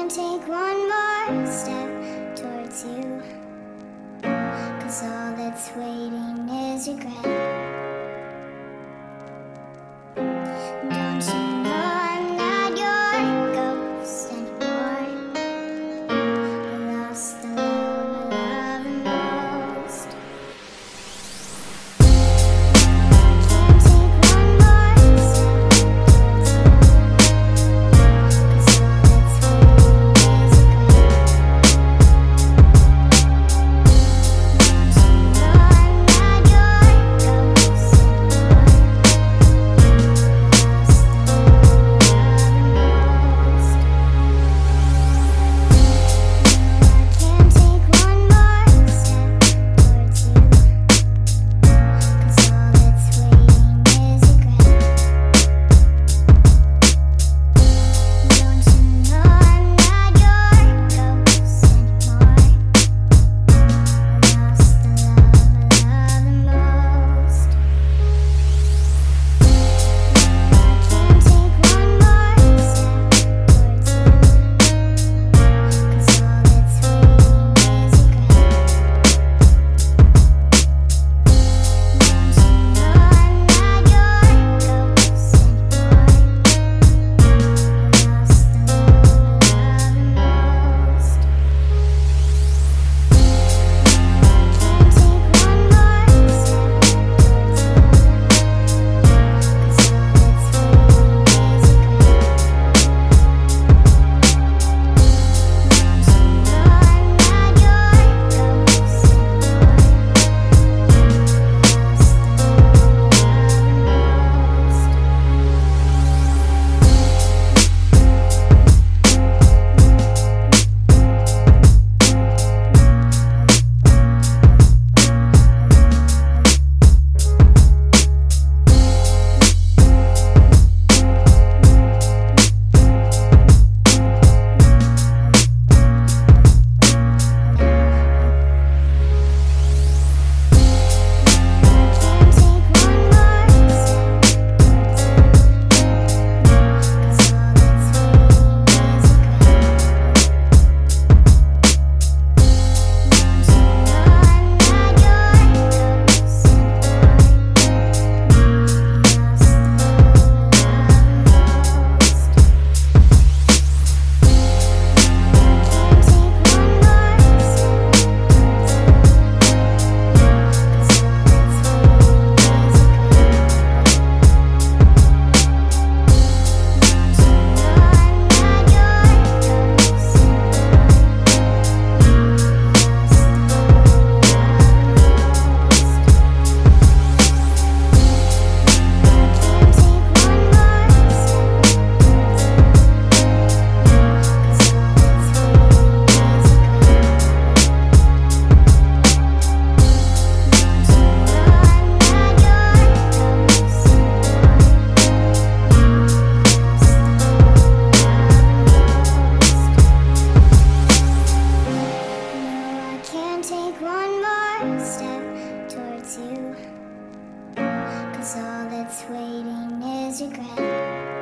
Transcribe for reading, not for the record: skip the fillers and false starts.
can't take one more step towards you, 'cause all that's waiting is regret. Don't you know I'm not your ghost anymore? I lost the love I love the most. Can't take one more step towards you, 'cause all that's waiting is regret. Don't you know I'm not your ghost anymore? Take one more step towards you, 'cause all that's waiting is regret.